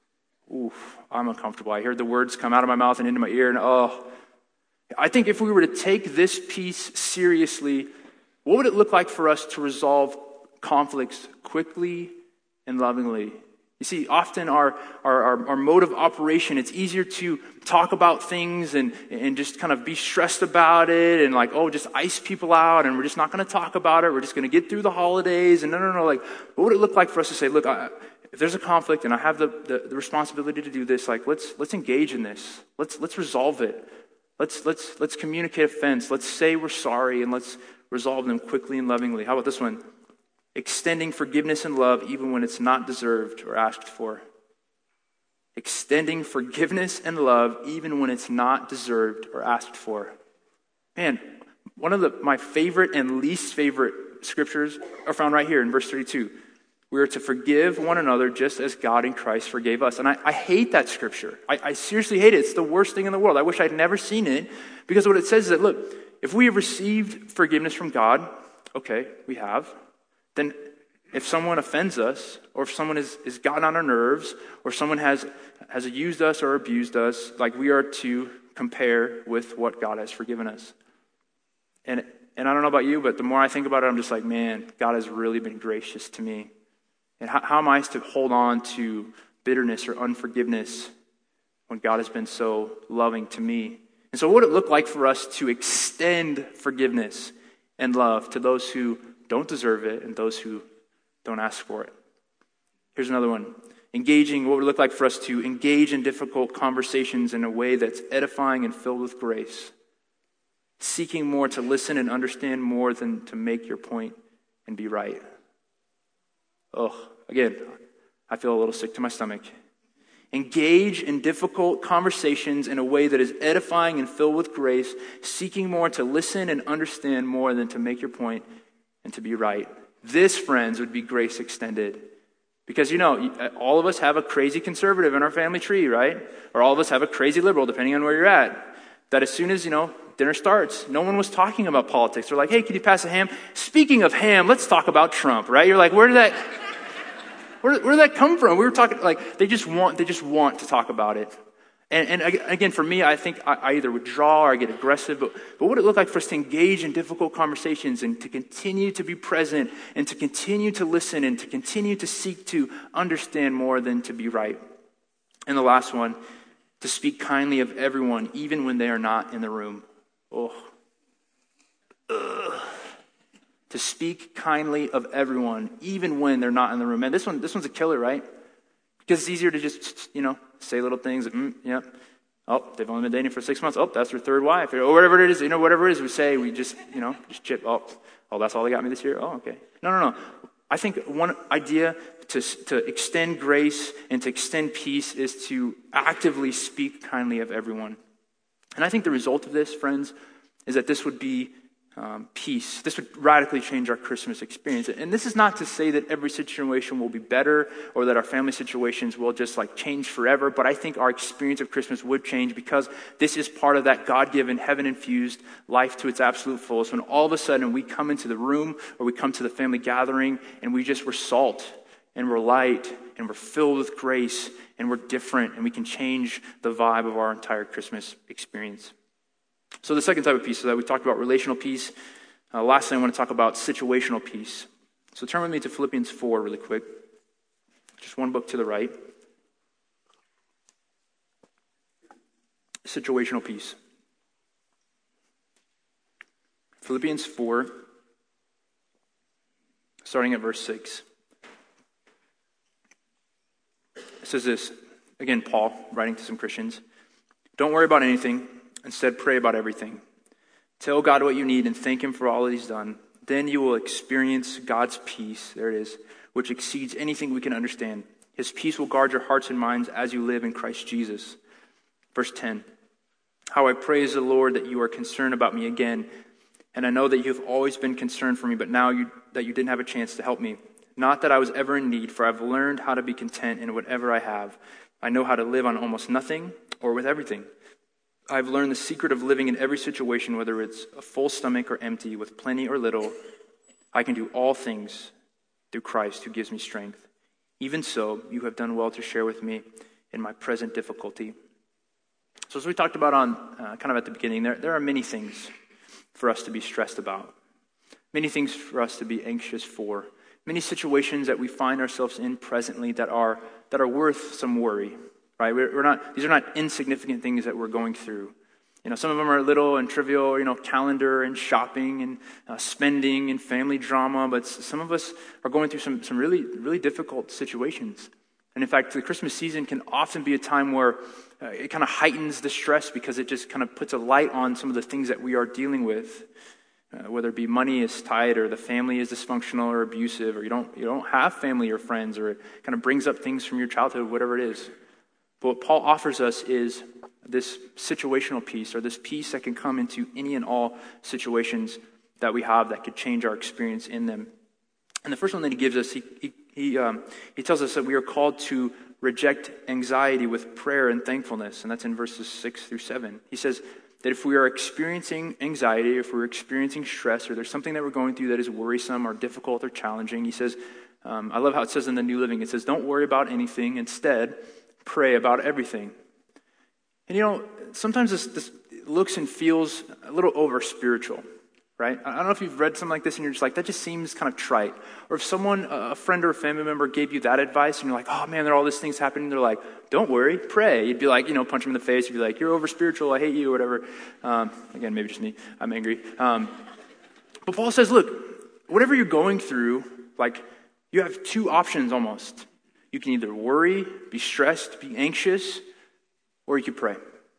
Oof, I'm uncomfortable. I heard the words come out of my mouth and into my ear, and oh, I think if we were to take this piece seriously, what would it look like for us to resolve conflicts quickly and lovingly? You see, often our, our, our, our mode of operation, it's easier to talk about things and, and just kind of be stressed about it and like, oh, just ice people out, and we're just not going to talk about it. We're just going to get through the holidays. And no, no, no. Like, what would it look like for us to say, look, I, if there's a conflict and I have the, the, the responsibility to do this, like, let's let's engage in this. Let's let's resolve it. Let's let's let's communicate offense. Let's say we're sorry, and let's resolve them quickly and lovingly. How about this one? Extending forgiveness and love even when it's not deserved or asked for. Extending forgiveness and love even when it's not deserved or asked for. Man, one of the, my favorite and least favorite scriptures are found right here in verse thirty-two. We are to forgive one another just as God in Christ forgave us. And I, I hate that scripture. I, I seriously hate it. It's the worst thing in the world. I wish I'd never seen it, because what it says is that, look, if we have received forgiveness from God, okay, we have, then if someone offends us, or if someone has, has gotten on our nerves, or someone has, has used us or abused us, like, we are to compare with what God has forgiven us. And, and I don't know about you, but the more I think about it, I'm just like, man, God has really been gracious to me. And how, how am I to hold on to bitterness or unforgiveness when God has been so loving to me? And so what would it look like for us to extend forgiveness and love to those who don't deserve it and those who don't ask for it? Here's another one. Engaging, what would it look like for us to engage in difficult conversations in a way that's edifying and filled with grace? Seeking more to listen and understand more than to make your point and be right. Oh, again, I feel a little sick to my stomach. Engage in difficult conversations in a way that is edifying and filled with grace, seeking more to listen and understand more than to make your point and to be right. This, friends, would be grace extended. Because, you know, all of us have a crazy conservative in our family tree, right? Or all of us have a crazy liberal, depending on where you're at. That as soon as, you know, dinner starts, no one was talking about politics. They're like, hey, can you pass a ham? Speaking of ham, let's talk about Trump, right? You're like, where did that... Where, where did that come from? We were talking, like, they just want, they just want to talk about it. And, and again, for me, I think I, I either withdraw or I get aggressive, but, but what would it look like for us to engage in difficult conversations and to continue to be present and to continue to listen and to continue to seek to understand more than to be right? And the last one, to speak kindly of everyone, even when they are not in the room. Oh. Ugh. To speak kindly of everyone, even when they're not in the room. Man, this one, this one's a killer, right? Because it's easier to just, you know, say little things. Mm, yeah. Oh, they've only been dating for six months. Oh, that's their third wife. Or whatever it is, you know, whatever it is we say, we just, you know, just chip. Oh, oh, that's all they got me this year? Oh, okay. No, no, no. I think one idea to, to extend grace and to extend peace is to actively speak kindly of everyone. And I think the result of this, friends, is that this would be Um, peace. This would radically change our Christmas experience. And this is not to say that every situation will be better or that our family situations will just like change forever, but I think our experience of Christmas would change because this is part of that God-given, heaven-infused life to its absolute fullest. When all of a sudden we come into the room or we come to the family gathering and we just, we're salt and we're light and we're filled with grace and we're different and we can change the vibe of our entire Christmas experience. So the second type of peace, so that we talked about relational peace. Uh, last thing I want to talk about situational peace. So turn with me to Philippians four really quick. Just one book to the right. Situational peace. Philippians four, starting at verse six. It says this, again, Paul writing to some Christians. Don't worry about anything. Instead, pray about everything. Tell God what you need and thank him for all that he's done. Then you will experience God's peace, there it is, which exceeds anything we can understand. His peace will guard your hearts and minds as you live in Christ Jesus. Verse ten. How I praise the Lord that you are concerned about me again. And I know that you have always been concerned for me, but now you, that you didn't have a chance to help me. Not that I was ever in need, for I've learned how to be content in whatever I have. I know how to live on almost nothing or with everything. I've learned the secret of living in every situation, whether it's a full stomach or empty, with plenty or little. I can do all things through Christ who gives me strength. Even so, you have done well to share with me in my present difficulty. So as we talked about on uh, kind of at the beginning, there, there are many things for us to be stressed about. Many things for us to be anxious for. Many situations that we find ourselves in presently that are that are worth some worry. Right? We're not, these are not insignificant things that we're going through. You know, some of them are little and trivial, you know, calendar and shopping and uh, spending and family drama, but some of us are going through some, some really, really difficult situations. And in fact, the Christmas season can often be a time where uh, it kind of heightens the stress because it just kind of puts a light on some of the things that we are dealing with. Uh, whether it be money is tight or the family is dysfunctional or abusive or you don't, you don't have family or friends or it kind of brings up things from your childhood, whatever it is. But what Paul offers us is this situational peace, or this peace that can come into any and all situations that we have that could change our experience in them. And the first one that he gives us, he, he He, um, he tells us that we are called to reject anxiety with prayer and thankfulness, and that's in verses six through seven. He says that if we are experiencing anxiety, if we're experiencing stress, or there's something that we're going through that is worrisome or difficult or challenging, he says, um, I love how it says in the New Living, it says, don't worry about anything, instead, pray about everything. And you know, sometimes this, this looks and feels a little over-spiritual, right? I don't know if you've read something like this and you're just like, that just seems kind of trite. Or if someone, a friend or a family member gave you that advice and you're like, oh man, there are all these things happening. They're like, don't worry, pray. You'd be like, you know, punch them in the face. You'd be like, you're over-spiritual, I hate you, or whatever. Um, again, maybe just me. I'm angry. Um, but Paul says, look, whatever you're going through, like, you have two options almost. You can either worry, be stressed, be anxious, or you can pray.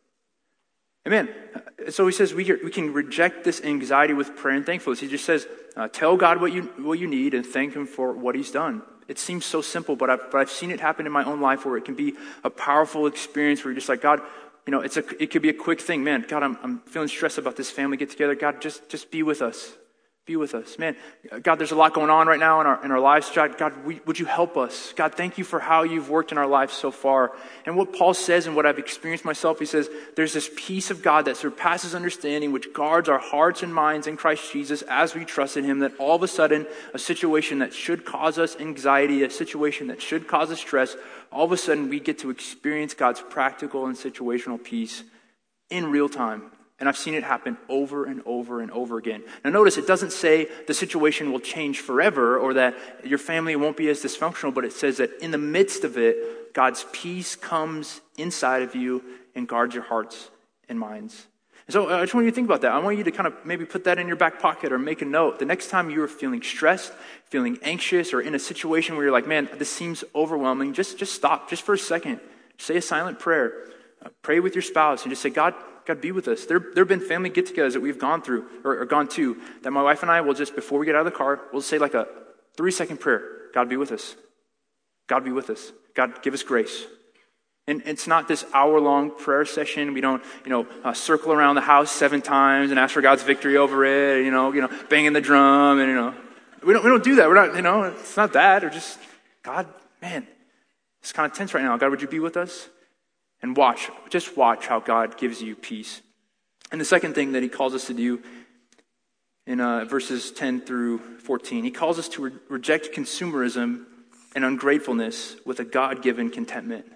Amen. So he says we we can reject this anxiety with prayer and thankfulness. He just says, uh, tell God what you what you need and thank him for what he's done. It seems so simple, but I've, but I've seen it happen in my own life where it can be a powerful experience where you're just like, God, you know, it's a it could be a quick thing. Man, God, I'm I'm feeling stressed about this family get together. God, just just be with us. Be with us. Man, God, there's a lot going on right now in our in our lives. God, God we, would you help us? God, thank you for how you've worked in our lives so far. And what Paul says and what I've experienced myself, he says, there's this peace of God that surpasses understanding, which guards our hearts and minds in Christ Jesus as we trust in him, that all of a sudden, a situation that should cause us anxiety, a situation that should cause us stress, all of a sudden we get to experience God's practical and situational peace in real time. And I've seen it happen over and over and over again. Now notice, it doesn't say the situation will change forever or that your family won't be as dysfunctional, but it says that in the midst of it, God's peace comes inside of you and guards your hearts and minds. And so I just want you to think about that. I want you to kind of maybe put that in your back pocket or make a note. The next time you're feeling stressed, feeling anxious, or in a situation where you're like, man, this seems overwhelming, just, just stop, just for a second. Say a silent prayer. Uh, pray with your spouse and just say, God, God, be with us. There, there have been family get-togethers that we've gone through or, or gone to that my wife and I will just, before we get out of the car, we'll say like a three-second prayer. God, be with us. God, be with us. God, give us grace. And it's not this hour-long prayer session. We don't, you know, uh, circle around the house seven times and ask for God's victory over it. You know, you know, banging the drum and you know, we don't, we don't do that. We're not, you know, it's not that. Or just, God, man, it's kind of tense right now. God, would you be with us? And watch, just watch how God gives you peace. And the second thing that he calls us to do in uh, verses ten through fourteen, he calls us to re- reject consumerism and ungratefulness with a God-given contentment.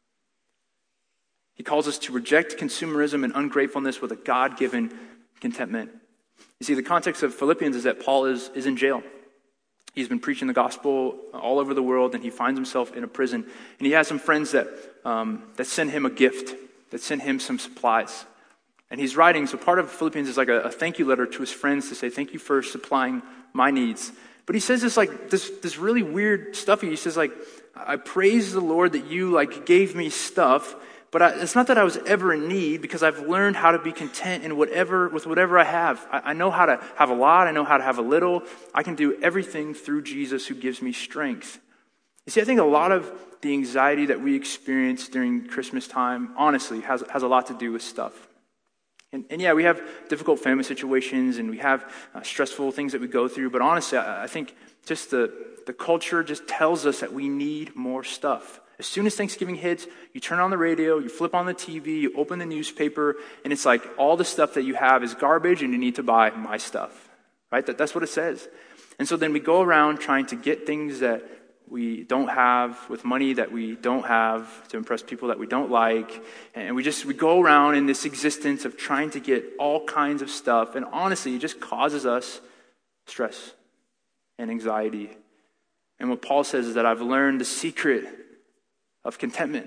He calls us to reject consumerism and ungratefulness with a God-given contentment. You see, the context of Philippians is that Paul is, is in jail. He's been preaching the gospel all over the world, and he finds himself in a prison. And he has some friends that um, that send him a gift, that send him some supplies. And he's writing, so part of Philippians is like a, a thank you letter to his friends to say, thank you for supplying my needs. But he says this like this this really weird stuff. He says like, I praise the Lord that you like gave me stuff, but I, it's not that I was ever in need, because I've learned how to be content in whatever with whatever I have. I, I know how to have a lot. I know how to have a little. I can do everything through Jesus who gives me strength. You see, I think a lot of the anxiety that we experience during Christmas time, honestly, has has a lot to do with stuff. And, and yeah, we have difficult family situations, and we have uh, stressful things that we go through. But honestly, I, I think just the the culture just tells us that we need more stuff. As soon as Thanksgiving hits, you turn on the radio, you flip on the T V, you open the newspaper, and it's like all the stuff that you have is garbage and you need to buy my stuff, right? That, that's what it says. And so then we go around trying to get things that we don't have with money that we don't have to impress people that we don't like. And we just, we go around in this existence of trying to get all kinds of stuff. And honestly, it just causes us stress and anxiety. And what Paul says is that I've learned the secret of contentment.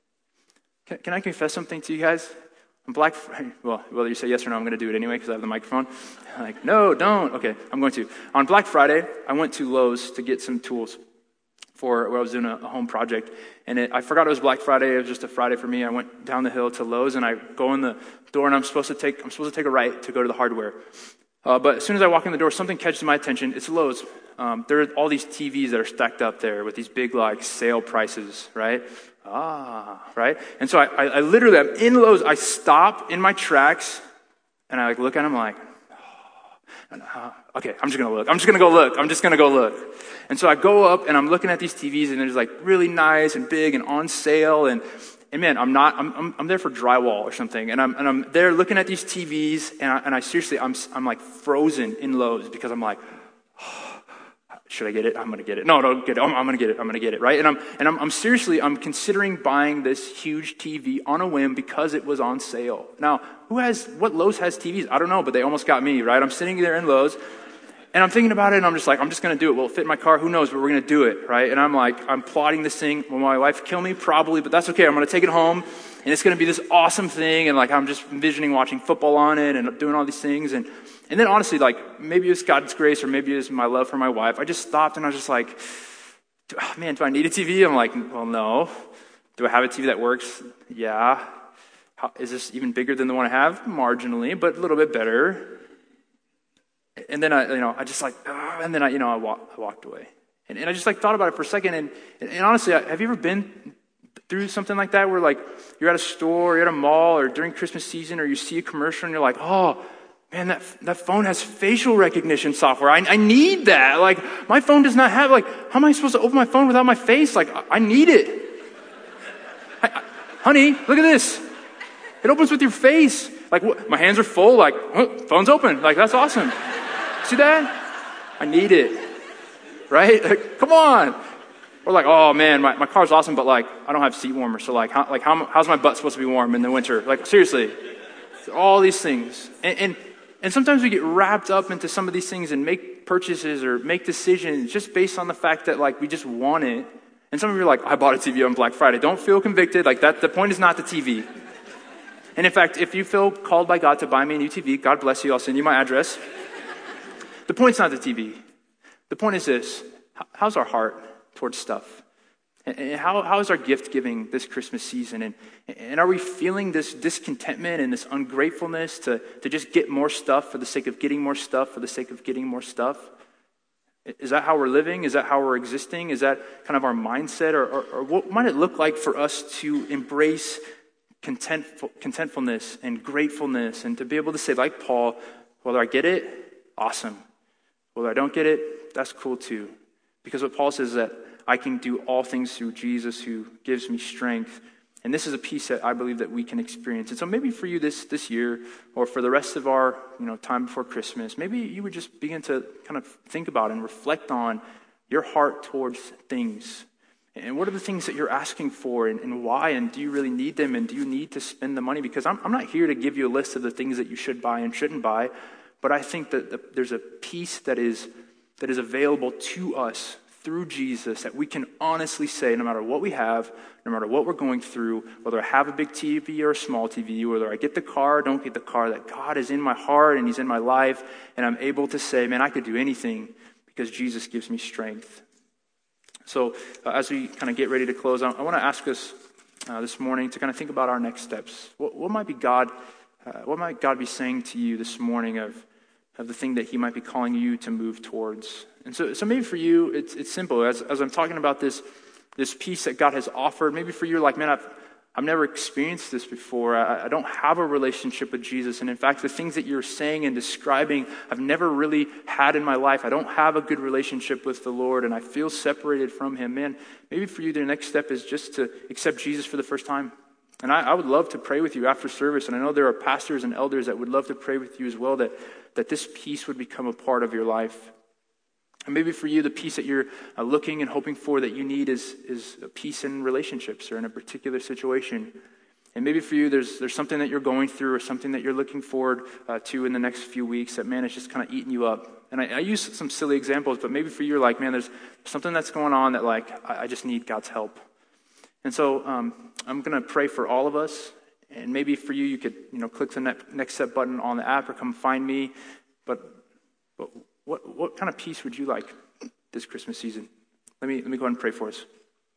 Can, can I confess something to you guys? On Black Friday, well, whether you say yes or no, I'm going to do it anyway because I have the microphone. I'm like, no, don't. Okay, I'm going to. On Black Friday, I went to Lowe's to get some tools for where I was doing a, a home project. And it, I forgot it was Black Friday. It was just a Friday for me. I went down the hill to Lowe's and I go in the door and I'm supposed to take I'm supposed to take a right to go to the hardware. Uh, but as soon as I walk in the door, something catches my attention. It's Lowe's. Um, there are all these T Vs that are stacked up there with these big like sale prices, right? Ah, right? And so I, I, I literally, I'm in Lowe's. I stop in my tracks and I like look at them like, oh. And, uh, okay, I'm just going to look. I'm just going to go look. I'm just going to go look. And so I go up and I'm looking at these T Vs and it's like really nice and big and on sale. And, and man, I'm not, I'm, I'm, I'm there for drywall or something. And I'm, and I'm there looking at these T Vs and I, and I seriously, I'm, I'm like frozen in Lowe's because I'm like, oh, should I get it? I'm going to get it. No, no, get it. I'm, I'm going to get it. I'm going to get it. Right. And I'm, and I'm, I'm seriously, I'm considering buying this huge T V on a whim because it was on sale. Now, who has, what Lowe's has T Vs? I don't know, but they almost got me, right? I'm sitting there in Lowe's and I'm thinking about it and I'm just like, I'm just going to do it. Will it fit in my car? Who knows, but we're going to do it. Right. And I'm like, I'm plotting this thing. Will my wife kill me? Probably, but that's okay. I'm going to take it home and it's going to be this awesome thing. And like, I'm just envisioning watching football on it and doing all these things. And And then honestly, like, maybe it's God's grace or maybe it's my love for my wife. I just stopped and I was just like, oh, man, do I need a T V? I'm like, well, no. Do I have a T V that works? Yeah. How, is this even bigger than the one I have? Marginally, but a little bit better. And then I, you know, I just like, oh, and then I, you know, I, walk, I walked away. And, and I just like thought about it for a second. And, and, and honestly, have you ever been through something like that where like you're at a store, or you're at a mall, or during Christmas season, or you see a commercial and you're like, oh, man, that that phone has facial recognition software. I, I need that. Like, my phone does not have, like, how am I supposed to open my phone without my face? Like, I, I need it. I, I, honey, look at this. It opens with your face. Like, what, my hands are full. Like, oh, phone's open. Like, that's awesome. See that? I need it. Right? Like, come on. Or like, oh, man, my, my car's awesome, but, like, I don't have seat warmers. So, like, how, like how, how's my butt supposed to be warm in the winter? Like, seriously. All these things. And, and And sometimes we get wrapped up into some of these things and make purchases or make decisions just based on the fact that like we just want it. And some of you are like, I bought a T V on Black Friday. Don't feel convicted. Like that, the point is not the T V. And in fact, if you feel called by God to buy me a new T V, God bless you. I'll send you my address. The point's not the T V. The point is this. How's our heart towards stuff? And how, how is our gift giving this Christmas season? And, and are we feeling this discontentment and this ungratefulness to, to just get more stuff for the sake of getting more stuff, for the sake of getting more stuff? Is that how we're living? Is that how we're existing? Is that kind of our mindset? Or, or, or what might it look like for us to embrace contentful, contentfulness and gratefulness and to be able to say, like Paul, whether I get it, awesome. Whether I don't get it, that's cool too. Because what Paul says is that I can do all things through Jesus who gives me strength. And this is a piece that I believe that we can experience. And so maybe for you this this year or for the rest of our you know time before Christmas, maybe you would just begin to kind of think about and reflect on your heart towards things. And what are the things that you're asking for and, and why? And do you really need them? And do you need to spend the money? Because I'm, I'm not here to give you a list of the things that you should buy and shouldn't buy. But I think that the, there's a piece that is that is available to us through Jesus that we can honestly say, no matter what we have, no matter what we're going through, whether I have a big T V or a small T V, whether I get the car or don't get the car, that God is in my heart and he's in my life, and I'm able to say, man, I could do anything because Jesus gives me strength. So uh, as we kind of get ready to close, I, I want to ask us uh, this morning to kind of think about our next steps. What, what might be God, uh, what might God be saying to you this morning of, of the thing that he might be calling you to move towards? And so, so maybe for you, it's it's simple. As as I'm talking about this this peace that God has offered, maybe for you, you're like, man, I've I've never experienced this before. I, I don't have a relationship with Jesus, and in fact, the things that you're saying and describing, I've never really had in my life. I don't have a good relationship with the Lord, and I feel separated from Him. Man, maybe for you, the next step is just to accept Jesus for the first time. And I, I would love to pray with you after service, and I know there are pastors and elders that would love to pray with you as well. That that this peace would become a part of your life. And maybe for you, the peace that you're uh, looking and hoping for that you need is is a peace in relationships or in a particular situation. And maybe for you, there's there's something that you're going through or something that you're looking forward uh, to in the next few weeks that, man, it's just kind of eating you up. And I, I use some silly examples, but maybe for you, you're like, man, there's something that's going on that, like, I, I just need God's help. And so um, I'm going to pray for all of us. And maybe for you, you could, you know, click the ne- next step button on the app or come find me. But, but what what kind of peace would you like this Christmas season? Let me let me go ahead and pray for us.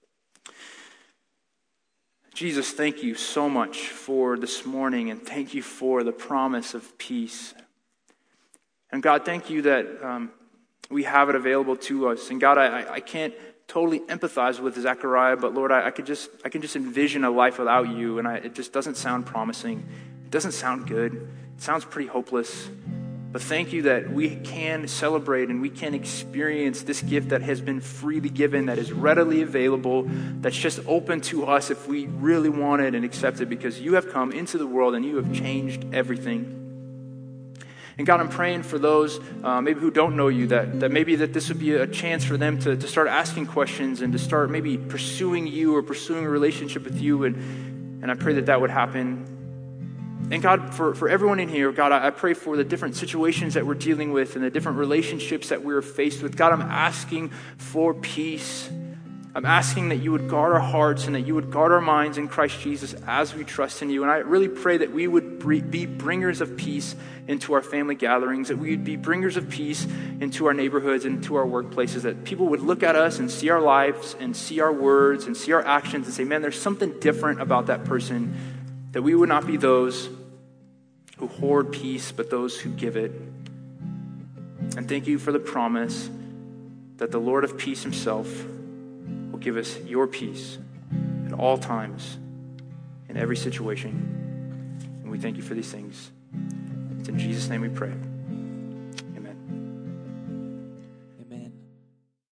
Jesus, thank you so much for this morning, and thank you for the promise of peace. And God, thank you that um, we have it available to us. And God, I, I can't totally empathize with Zechariah, but Lord, I, I could just I can just envision a life without you, and I, it just doesn't sound promising. It doesn't sound good. It sounds pretty hopeless. But thank you that we can celebrate and we can experience this gift that has been freely given, that is readily available, that's just open to us if we really want it and accept it, because you have come into the world and you have changed everything. And God, I'm praying for those uh, maybe who don't know you, that, that maybe that this would be a chance for them to, to start asking questions and to start maybe pursuing you or pursuing a relationship with you. And, and I pray that that would happen. And God, for, for everyone in here, God, I, I pray for the different situations that we're dealing with and the different relationships that we're faced with. God, I'm asking for peace. I'm asking that you would guard our hearts and that you would guard our minds in Christ Jesus as we trust in you. And I really pray that we would be bringers of peace into our family gatherings, that we would be bringers of peace into our neighborhoods and into our workplaces, that people would look at us and see our lives and see our words and see our actions and say, man, there's something different about that person, that we would not be those who hoard peace, but those who give it. And thank you for the promise that the Lord of peace himself will give us your peace at all times, in every situation. And we thank you for these things. It's in Jesus' name we pray.